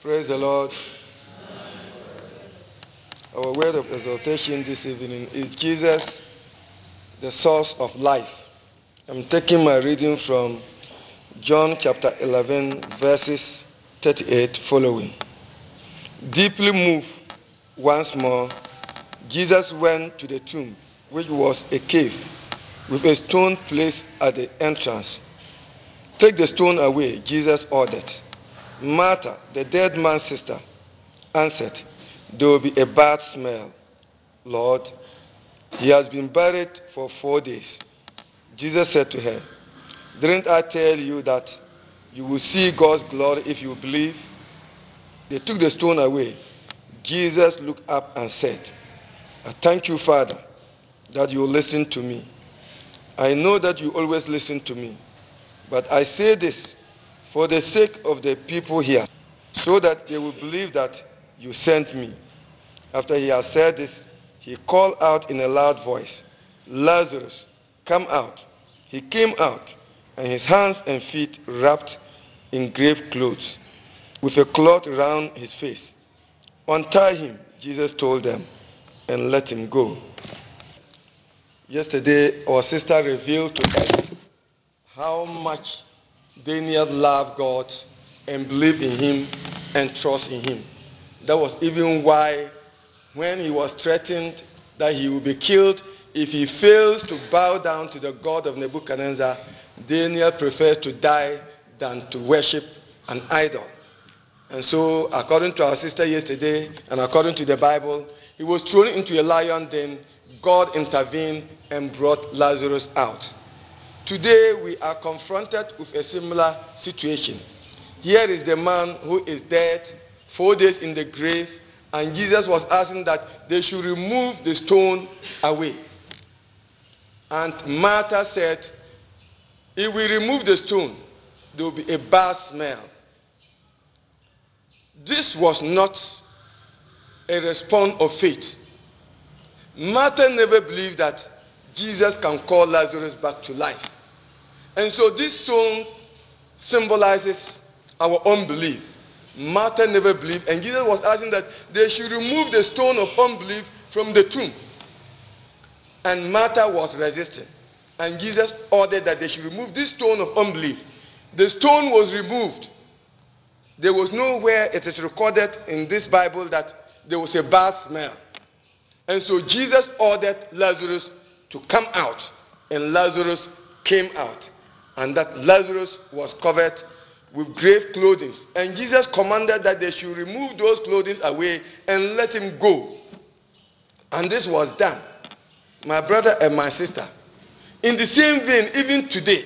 Praise the Lord. Our word of exhortation this evening is Jesus, the source of life. I'm taking my reading from John chapter 11, verses 38 following. Deeply moved once more, Jesus went to the tomb, which was a cave, with a stone placed at the entrance. "Take the stone away," Jesus ordered. Martha, the dead man's sister, answered, "There will be a bad smell, Lord. He has been buried for 4 days." Jesus said to her, "Didn't I tell you that you will see God's glory if you believe?" They took the stone away. Jesus looked up and said, "I thank you, Father, that you listen to me. I know that you always listen to me, but I say this for the sake of the people here, so that they will believe that you sent me." After he had said this, he called out in a loud voice, "Lazarus, come out." He came out, and his hands and feet wrapped in grave clothes, with a cloth round his face. "Untie him," Jesus told them, "and let him go." Yesterday, our sister revealed to us how much Daniel loved God and believed in him and trust in him. That was even why when he was threatened that he will be killed if he fails to bow down to the God of Nebuchadnezzar, Daniel prefers to die than to worship an idol. And so, according to our sister yesterday, and according to the Bible, he was thrown into a lion den. God intervened and brought Lazarus out. Today, we are confronted with a similar situation. Here is the man who is dead, 4 days in the grave, and Jesus was asking that they should remove the stone away. And Martha said, "If we remove the stone, there will be a bad smell." This was not a response of faith. Martha never believed that Jesus can call Lazarus back to life. And so this stone symbolizes our unbelief. Martha never believed, and Jesus was asking that they should remove the stone of unbelief from the tomb. And Martha was resisting. And Jesus ordered that they should remove this stone of unbelief. The stone was removed. There was nowhere it is recorded in this Bible that there was a bad smell. And so Jesus ordered Lazarus to come out. And Lazarus came out. And that Lazarus was covered with grave clothing. And Jesus commanded that they should remove those clothing away and let him go. And this was done. My brother and my sister, in the same vein, even today,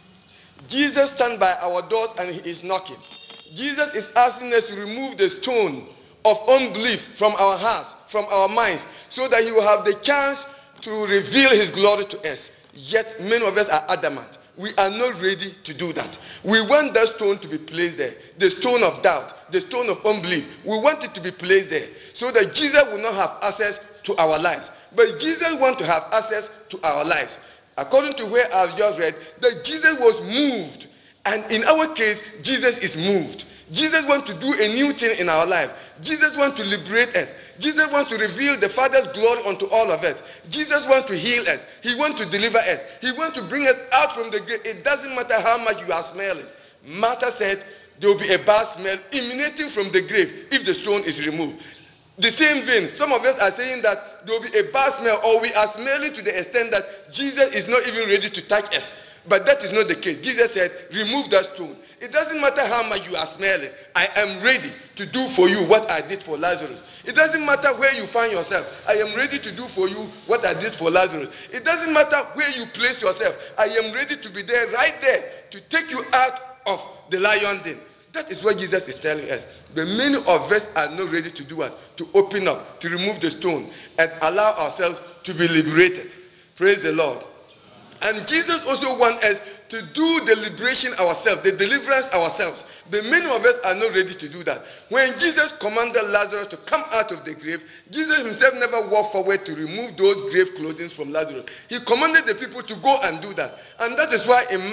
Jesus stands by our doors and he is knocking. Jesus is asking us to remove the stone of unbelief from our hearts, from our minds, so that he will have the chance to reveal his glory to us. Yet many of us are adamant. We are not ready to do that. We want that stone to be placed there. The stone of doubt, the stone of unbelief. We want it to be placed there so that Jesus will not have access to our lives. But Jesus wants to have access to our lives. According to where I've just read, that Jesus was moved. And in our case, Jesus is moved. Jesus wants to do a new thing in our life. Jesus wants to liberate us. Jesus wants to reveal the Father's glory unto all of us. Jesus wants to heal us. He wants to deliver us. He wants to bring us out from the grave. It doesn't matter how much you are smelling. Martha said there will be a bad smell emanating from the grave if the stone is removed. The same vein, some of us are saying that there will be a bad smell, or we are smelling to the extent that Jesus is not even ready to touch us. But that is not the case. Jesus said, remove that stone. It doesn't matter how much you are smelling. I am ready to do for you what I did for Lazarus. It doesn't matter where you find yourself. I am ready to do for you what I did for Lazarus. It doesn't matter where you place yourself. I am ready to be there, right there, to take you out of the lion den. That is what Jesus is telling us. But many of us are not ready to do what? To open up, to remove the stone, and allow ourselves to be liberated. Praise the Lord. And Jesus also wants us to do the liberation ourselves, the deliverance ourselves. But many of us are not ready to do that. When Jesus commanded Lazarus to come out of the grave, Jesus himself never walked forward to remove those grave clothing from Lazarus. He commanded the people to go and do that. And that is why in Mark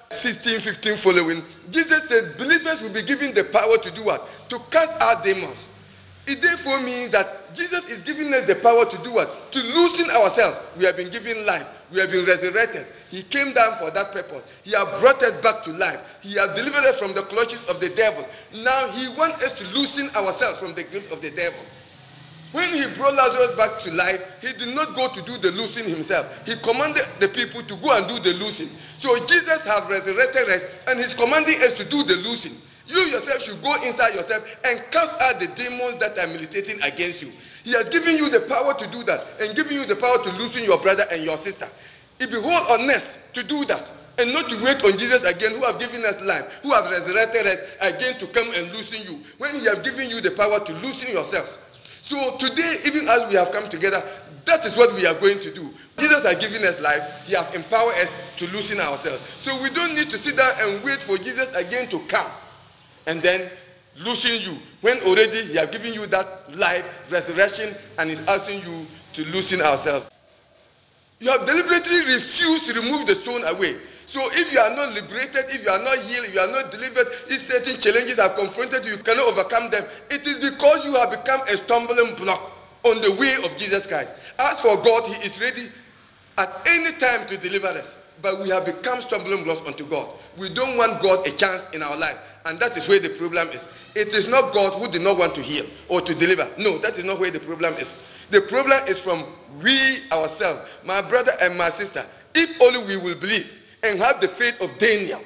16, 15 following, Jesus said believers will be given the power to do what? To cast out demons. It therefore means that Jesus is giving us the power to do what? To loosen ourselves. We have been given life. We have been resurrected. He came down for that purpose. He has brought us back to life. He has delivered us from the clutches of the devil. Now he wants us to loosen ourselves from the grip of the devil. When he brought Lazarus back to life, he did not go to do the loosing himself. He commanded the people to go and do the loosing. So Jesus has resurrected us and he's commanding us to do the loosing. You yourself should go inside yourself and cast out the demons that are militating against you. He has given you the power to do that and given you the power to loosen your brother and your sister. It behoves on us to do that and not to wait on Jesus again, who have given us life, who have resurrected us again to come and loosen you, when he has given you the power to loosen yourselves. So today, even as we have come together, that is what we are going to do. Jesus has given us life. He has empowered us to loosen ourselves. So we don't need to sit down and wait for Jesus again to come and then loosen you, when already he has given you that life, resurrection, and is asking you to loosen ourselves. You have deliberately refused to remove the stone away. So if you are not liberated, if you are not healed, if you are not delivered, if certain challenges are confronted you, you cannot overcome them, it is because you have become a stumbling block on the way of Jesus Christ. As for God, he is ready at any time to deliver us. But we have become stumbling blocks unto God. We don't want God a chance in our life. And that is where the problem is. It is not God who did not want to heal or to deliver. No, that is not where the problem is. The problem is from we ourselves, my brother and my sister. If only we will believe and have the faith of Daniel.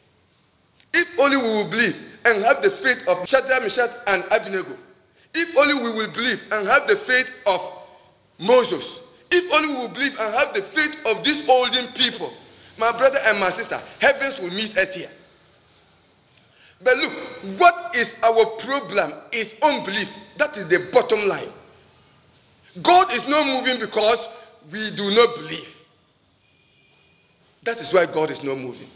If only we will believe and have the faith of Shadrach, Meshach, and Abednego. If only we will believe and have the faith of Moses. If only we will believe and have the faith of these olden people, my brother and my sister, heavens will meet us here. But look, what is our problem is unbelief. That is the bottom line. God is not moving because we do not believe. That is why God is not moving.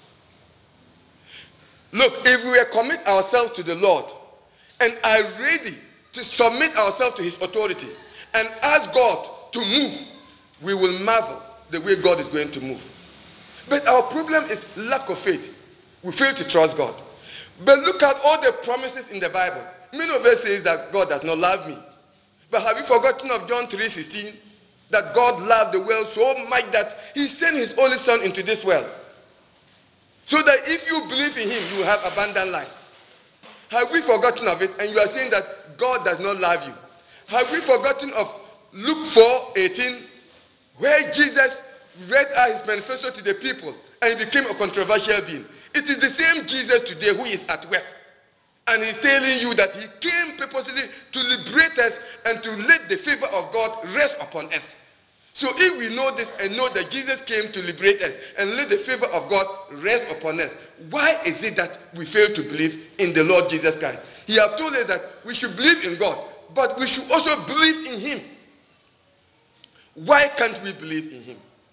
Look, if we commit ourselves to the Lord and are ready to submit ourselves to his authority and ask God to move, we will marvel the way God is going to move. But our problem is lack of faith. We fail to trust God. But look at all the promises in the Bible. Many of us say that God does not love me. But have you forgotten of John 3:16? That God loved the world so much that he sent his only son into this world. So that if you believe in him, you have abundant life. Have we forgotten of it? And you are saying that God does not love you. Have we forgotten of Luke 4:18, where Jesus read out his manifesto to the people and he became a controversial being? It is the same Jesus today who is at work. And he's telling you that he came purposely to liberate us and to let the favor of God rest upon us. So if we know this and know that Jesus came to liberate us and let the favor of God rest upon us, why is it that we fail to believe in the Lord Jesus Christ? He has told us that we should believe in God, but we should also believe in him. Why can't we believe in him?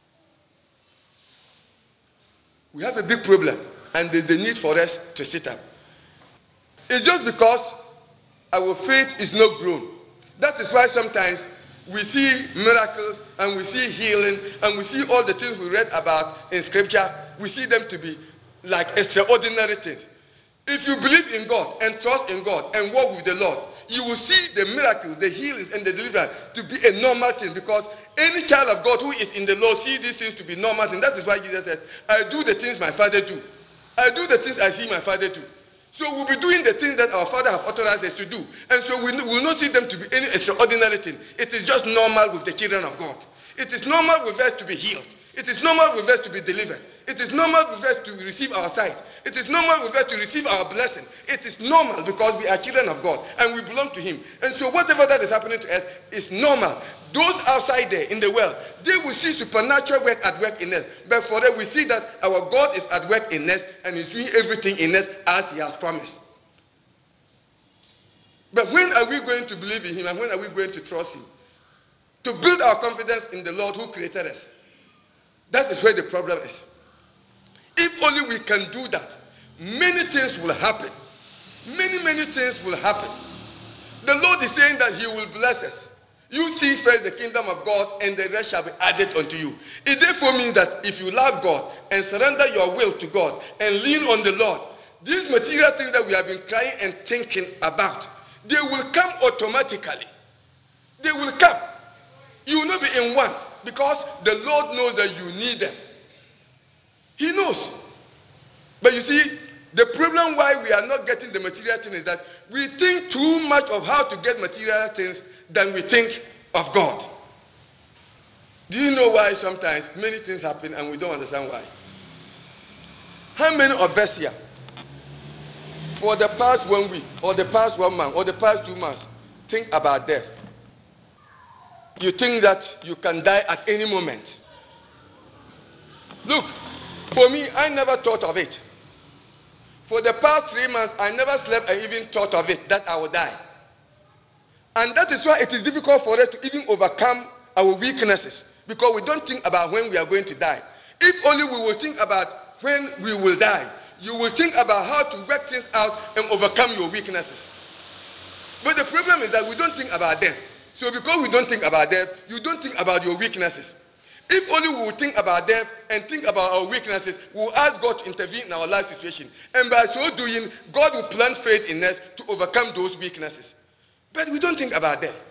We have a big problem, and there's the need for us to sit up. It's just because our faith is not grown. That is why sometimes we see miracles and we see healing and we see all the things we read about in scripture. We see them to be like extraordinary things. If you believe in God and trust in God and walk with the Lord, you will see the miracles, the healings, and the deliverance to be a normal thing, because any child of God who is in the Lord sees these things to be normal things. That is why Jesus said, I do the things my Father do. I do the things I see my Father do. So we'll be doing the things that our Father have authorized us to do. And so we will not see them to be any extraordinary thing. It is just normal with the children of God. It is normal with us to be healed. It is normal with us to be delivered. It is normal with us to receive our sight. It is normal with us to receive our blessing. It is normal because we are children of God and we belong to him. And so whatever that is happening to us is normal. Those outside there in the world, they will see supernatural work at work in us. But for them, we see that our God is at work in us and is doing everything in us as he has promised. But when are we going to believe in him, and when are we going to trust him? To build our confidence in the Lord who created us. That is where the problem is. If only we can do that, many things will happen. Many things will happen. The Lord is saying that he will bless us. You seek first the kingdom of God, and the rest shall be added unto you. It therefore means that if you love God and surrender your will to God and lean on the Lord, these material things that we have been trying and thinking about, they will come automatically. They will come. You will not be in want because the Lord knows that you need them. He knows. But you see, the problem why we are not getting the material things is that we think too much of how to get material things than we think of God. Do you know why sometimes many things happen and we don't understand why? How many of us here, for the past 1 week, or the past 1 month, or the past 2 months, think about death? You think that you can die at any moment. Look, for me, I never thought of it. For the past 3 months, I never slept and even thought of it, that I will die. And that is why it is difficult for us to even overcome our weaknesses, because we don't think about when we are going to die. If only we will think about when we will die, you will think about how to work things out and overcome your weaknesses. But the problem is that we don't think about death. So because we don't think about death, you don't think about your weaknesses. If only we would think about death and think about our weaknesses, we will ask God to intervene in our life situation. And by so doing, God will plant faith in us to overcome those weaknesses. But we don't think about death.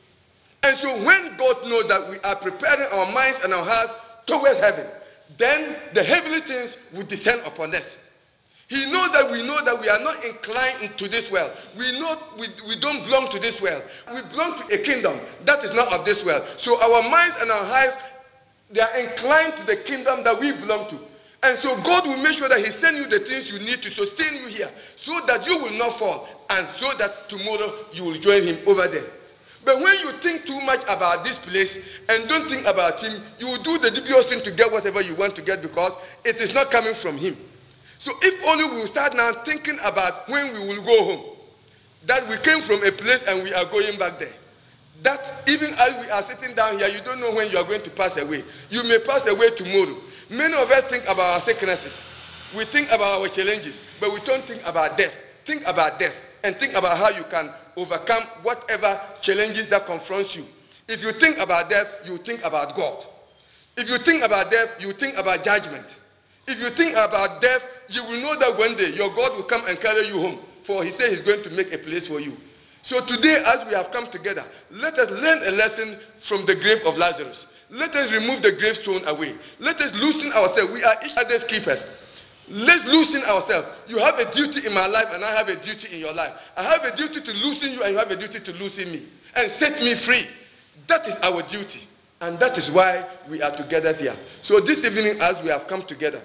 And so when God knows that we are preparing our minds and our hearts towards heaven, then the heavenly things will descend upon us. He knows that we are not inclined to this world. We know we don't belong to this world. We belong to a kingdom that is not of this world. So our minds and our hearts, they are inclined to the kingdom that we belong to. And so God will make sure that he sends you the things you need to sustain you here, so that you will not fall, and so that tomorrow you will join him over there. But when you think too much about this place and don't think about him, you will do the dubious thing to get whatever you want to get, because it is not coming from him. So if only we will start now thinking about when we will go home, that we came from a place and we are going back there. That even as we are sitting down here, you don't know when you are going to pass away. You may pass away tomorrow. Many of us think about our sicknesses. We think about our challenges, but we don't think about death. Think about death and think about how you can overcome whatever challenges that confront you. If you think about death, you think about God. If you think about death, you think about judgment. If you think about death, you will know that one day your God will come and carry you home, for he said he's going to make a place for you. So today, as we have come together, let us learn a lesson from the grave of Lazarus. Let us remove the gravestone away. Let us loosen ourselves. We are each other's keepers. Let's loosen ourselves. You have a duty in my life and I have a duty in your life. I have a duty to loosen you and you have a duty to loosen me and set me free. That is our duty. And that is why we are together here. So this evening, as we have come together,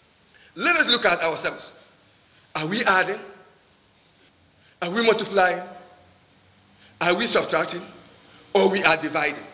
let us look at ourselves. Are we adding? Are we multiplying? Are we subtracting? Or we are dividing?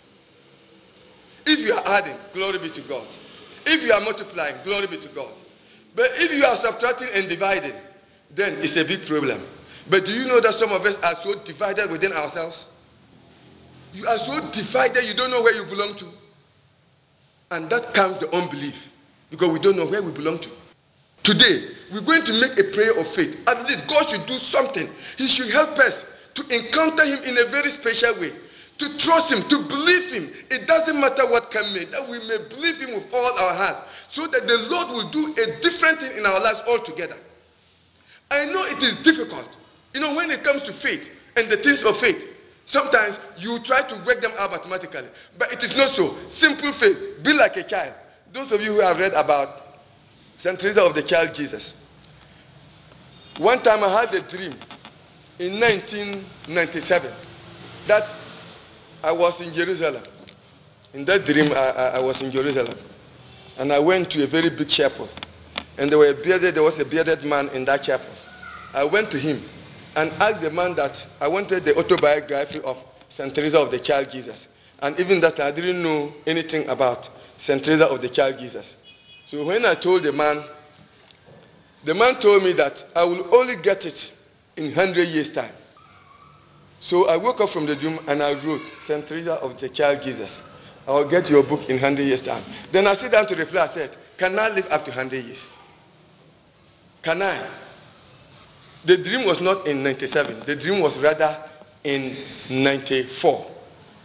If you are adding, glory be to God. If you are multiplying, glory be to God. But if you are subtracting and dividing, then it's a big problem. But do you know that some of us are so divided within ourselves? You are so divided, you don't know where you belong to. And that comes the unbelief, because we don't know where we belong to. Today, we're going to make a prayer of faith. At least God should do something. He should help us to encounter him in a very special way, to trust him, to believe him. It doesn't matter what can be, that we may believe him with all our hearts, so that the Lord will do a different thing in our lives altogether. I know it is difficult. You know, when it comes to faith and the things of faith, sometimes you try to work them out mathematically. But it is not so. Simple faith. Be like a child. Those of you who have read about St. Teresa of the Child Jesus. One time I had a dream in 1997 that I was in Jerusalem. In that dream, I was in Jerusalem. And I went to a very big chapel. And there was a bearded man in that chapel. I went to him and asked the man that I wanted the autobiography of St. Teresa of the Child Jesus. And even that I didn't know anything about St. Teresa of the Child Jesus. So when I told the man told me that I will only get it in 100 years' time. So I woke up from the dream and I wrote, St. Teresa of the Child Jesus, I will get your book in 100 years' time. Then I sit down to reflect. I said, can I live up to 100 years? Can I? The dream was not in 97. The dream was rather in 94.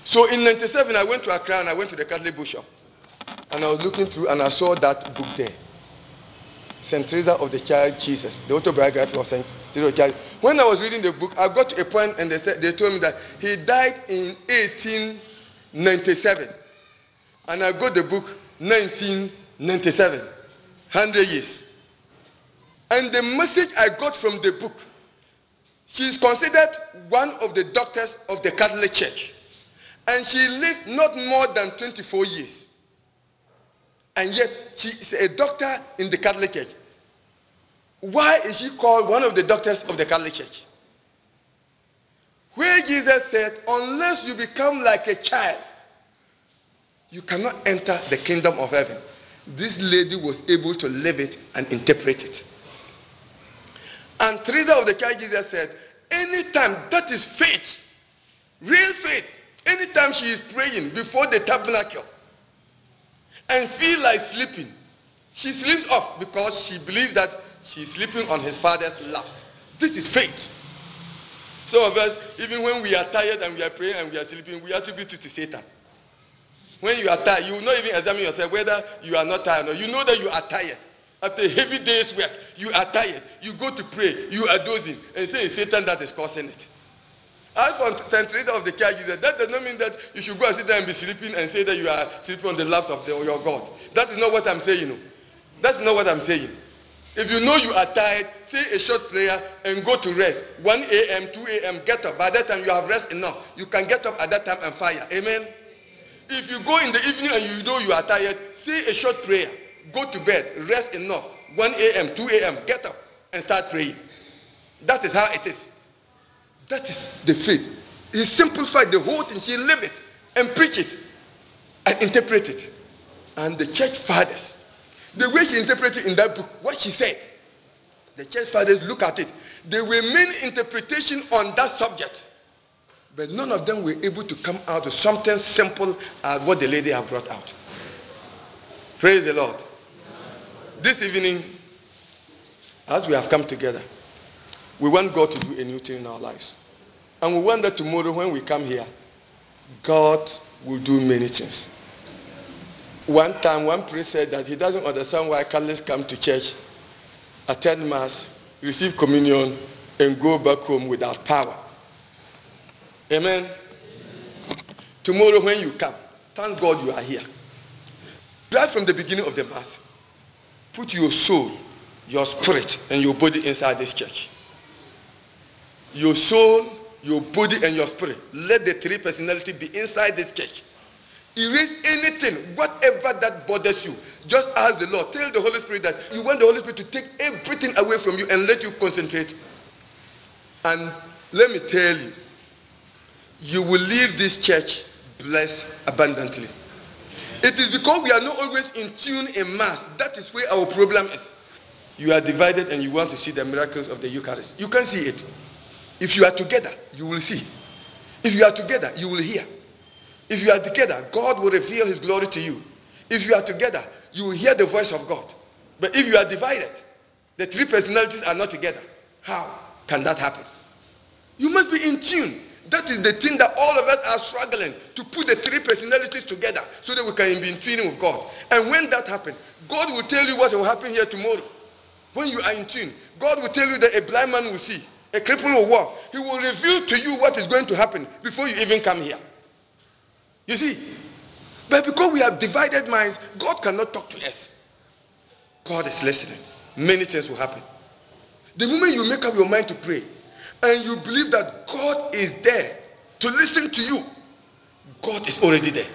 So in 97, I went to Accra and I went to the Catholic bookshop. And I was looking through and I saw that book there. St. Teresa of the Child Jesus, the autobiography of St. Teresa of the Child. When I was reading the book, I got to a point and they told me that he died in 1897. And I got the book 1997, 100 years. And the message I got from the book, she is considered one of the doctors of the Catholic Church. And she lived not more than 24 years. And yet, she is a doctor in the Catholic Church. Why is she called one of the doctors of the Catholic Church? Where Jesus said, unless you become like a child, you cannot enter the kingdom of heaven. This lady was able to live it and interpret it. And Teresa of the Child Jesus said, anytime, that is faith, real faith, anytime she is praying before the tabernacle and feel like sleeping, she sleeps off because she believes that she's sleeping on his father's laps. This is faith. Some of us, even when we are tired and we are praying and we are sleeping, we attribute it to Satan. When you are tired, you will not even examine yourself whether you are not tired or you know that you are tired. After a heavy day's work, you are tired. You go to pray, you are dozing, and say it's Satan that is causing it. As for St. Teresa of the Child Jesus, that does not mean that you should go and sit there and be sleeping and say that you are sleeping on the laps of your God. That is not what I'm saying. That's not what I'm saying. If you know you are tired, say a short prayer and go to rest. 1 a.m., 2 a.m., get up. By that time, you have rest enough. You can get up at that time and fire. Amen? If you go in the evening and you know you are tired, say a short prayer. Go to bed. Rest enough. 1 a.m., 2 a.m., get up and start praying. That is how it is. That is the faith. He simplified the whole thing. She lived it and preached it and interpreted it. And the church fathers, the way she interpreted in that book, what she said, the church fathers look at it. There were many interpretations on that subject, but none of them were able to come out with something simple as what the lady have brought out. Praise the Lord. This evening, as we have come together, we want God to do a new thing in our lives. And we want that tomorrow when we come here, God will do many things. One time, one priest said that he doesn't understand why Catholics come to church, attend mass, receive communion, and go back home without power. Amen? Tomorrow when you come, thank God you are here. Right from the beginning of the mass, put your soul, your spirit, and your body inside this church. Your soul, your body, and your spirit. Let the three personalities be inside this church. Erase anything, whatever that bothers you. Just ask the Lord. Tell the Holy Spirit that you want the Holy Spirit to take everything away from you and let you concentrate. And let me tell you, you will leave this church blessed abundantly. It is because we are not always in tune in mass. That is where our problem is. You are divided and you want to see the miracles of the Eucharist. You can't see it. If you are together, you will see. If you are together, you will hear. If you are together, God will reveal his glory to you. If you are together, you will hear the voice of God. But if you are divided, the three personalities are not together. How can that happen? You must be in tune. That is the thing that all of us are struggling to put the three personalities together so that we can be in tune with God. And when that happens, God will tell you what will happen here tomorrow. When you are in tune, God will tell you that a blind man will see, a cripple will walk. He will reveal to you what is going to happen before you even come here. You see? But because we have divided minds, God cannot talk to us. God is listening. Many things will happen. The moment you make up your mind to pray, and you believe that God is there to listen to you, God is already there.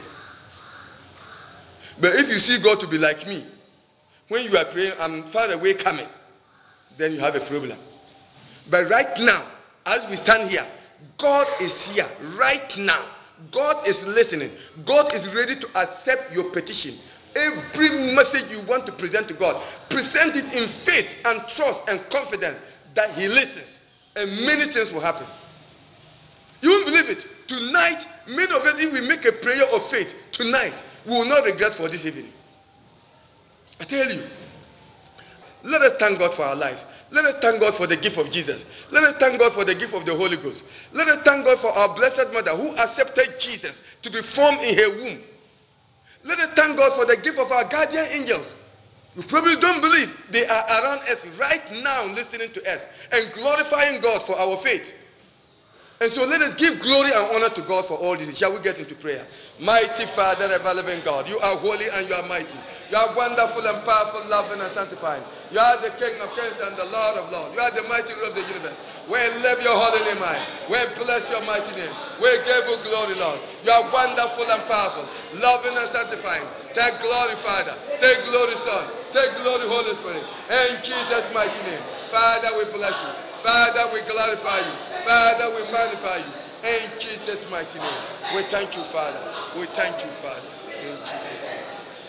But if you see God to be like me, when you are praying, I'm far away coming, then you have a problem. But right now, as we stand here, God is here right now. God is listening. God is ready to accept your petition. Every message you want to present to God, present it in faith and trust and confidence that he listens. And many things will happen. You won't believe it. Tonight, many of us, if we make a prayer of faith, tonight, we will not regret for this evening. I tell you, let us thank God for our lives. Let us thank God for the gift of Jesus. Let us thank God for the gift of the Holy Ghost. Let us thank God for our blessed mother who accepted Jesus to be formed in her womb. Let us thank God for the gift of our guardian angels. We probably don't believe they are around us right now listening to us and glorifying God for our faith. And so let us give glory and honor to God for all this. Shall we get into prayer? Mighty Father, ever-living God, you are holy and you are mighty. You are wonderful and powerful, loving and sanctifying. You are the King of kings and the Lord of lords. You are the mighty ruler of the universe. We live your holy name high. We bless your mighty name. We give you glory, Lord. You are wonderful and powerful, loving and sanctifying. Take glory, Father. Take glory, Son. Take glory, Holy Spirit. In Jesus' mighty name. Father, we bless you. Father, we glorify you. Father, we magnify you. In Jesus' mighty name. We thank you, Father. We thank you, Father. In Jesus' name.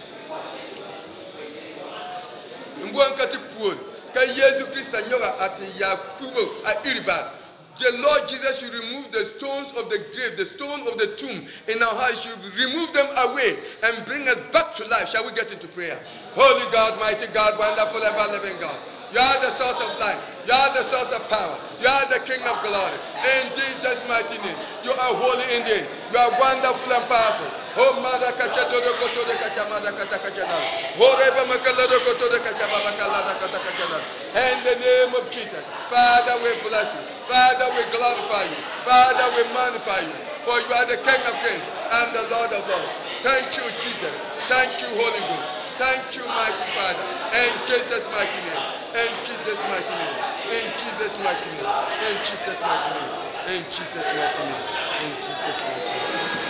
Mbuankati puon. Ka Yesu Christ nyoga ati Yakubo a Iriba. The Lord Jesus should remove the stones of the grave, the stone of the tomb in our hearts. Should remove them away and bring us back to life. Shall we get into prayer? Holy God, mighty God, wonderful, ever-living God. You are the source of life. You are the source of power. You are the King of glory. In Jesus' mighty name. You are holy indeed. You are wonderful and powerful. Oh, Mother Kachado Koto de Kachamada Katakachana. Oh, Reba Makalado Koto de Kachamada Katakachana. In the name of Jesus. Father, we bless you. Father, we glorify you. Father, we magnify you. For you are the King of kings and the Lord of lords. Thank you, Jesus. Thank you, Holy Ghost. Thank you, mighty Father. In Jesus' mighty name. In Jesus' mighty name. In Jesus' mighty name. In Jesus' mighty name. In Jesus' mighty name. In Jesus' mighty name.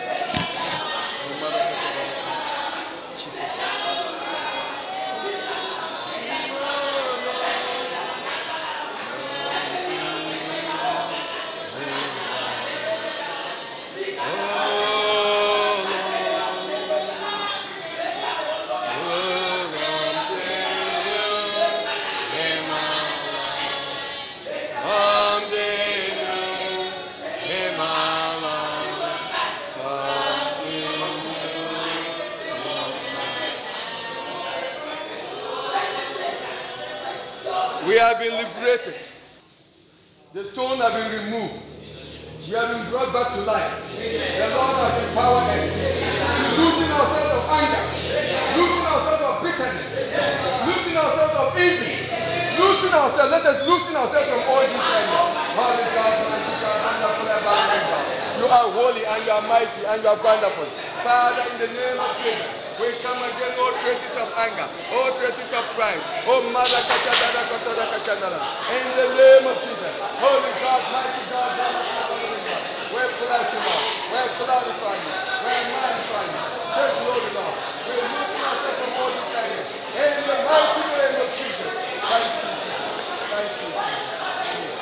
We have been liberated. The stone has been removed. We have been brought back to life. The Lord has empowered us. Losing ourselves of anger. Losing ourselves of bitterness. Losing ourselves of envy. Losing ourselves. Let us loosen ourselves from all these areas. Holy God, mighty God, wonderful, everlasting God. You are holy and you are mighty and you are wonderful. Father, in the name of Jesus, we come against all traces of anger, all traces of pride. Oh, Mother Kachadada Kotoda Kachandara. In the name of Jesus, Holy God, mighty God, wonderful, living God. We bless you, Lord. We glorify you. We magnify you. Take glory, Lord. We lift ourselves from all these areas. In the mighty name of Jesus. Thank you, Jesus. Thank you, Jesus.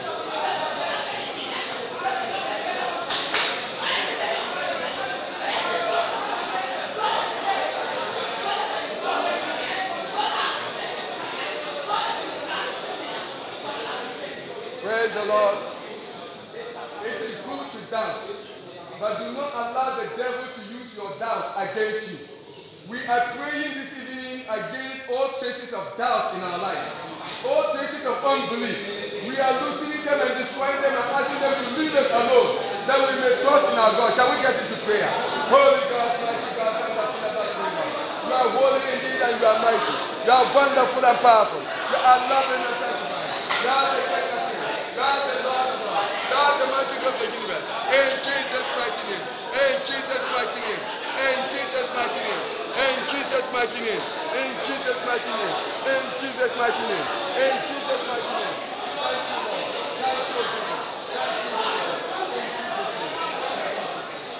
Praise the Lord. It is good to dance, but do not allow the devil to use your doubt against you. We are praying this evening against all traces of doubt in our life, all traces of unbelief. We are loosening them and destroying them and asking them to leave us alone, that we may trust in our God. Shall we get into prayer? Holy God, mighty God, wonderful and loving God. You are holy indeed and you are mighty. You are wonderful and powerful. You are loving and sanctifying. You are the King of kings. You are the Lord of lords. You are the mighty God of the universe. In Jesus' mighty name. In Jesus' mighty name. In Jesus' mighty name. In Jesus' mighty name. In Jesus' mighty name. In Jesus' mighty name. In Jesus' mighty name. Thank you, Lord. Thank you, Jesus. Thank you, Jesus. In Jesus' name.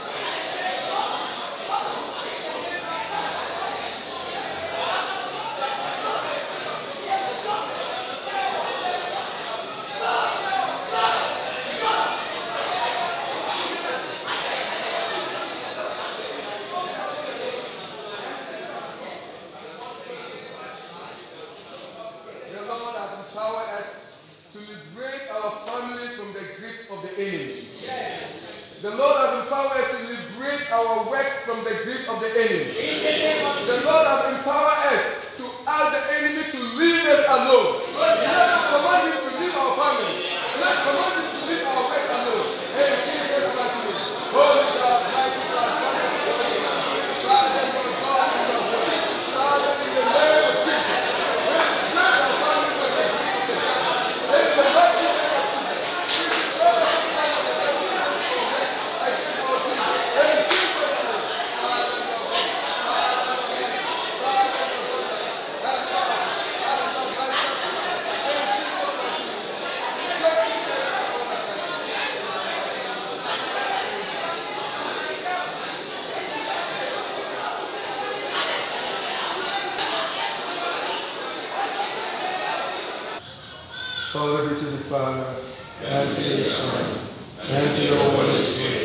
The Lord has empowered us to liberate our families from the grip of the enemy. The Lord has empowered us to liberate our work from the grip of the enemy. The Lord has empowered us to ask the enemy to leave us alone. Let us command him to leave our family. Let us command him to leave our work alone. In Jesus' mighty name. Holy God, Glory be to the Father, and to the Son, and to the Holy Spirit,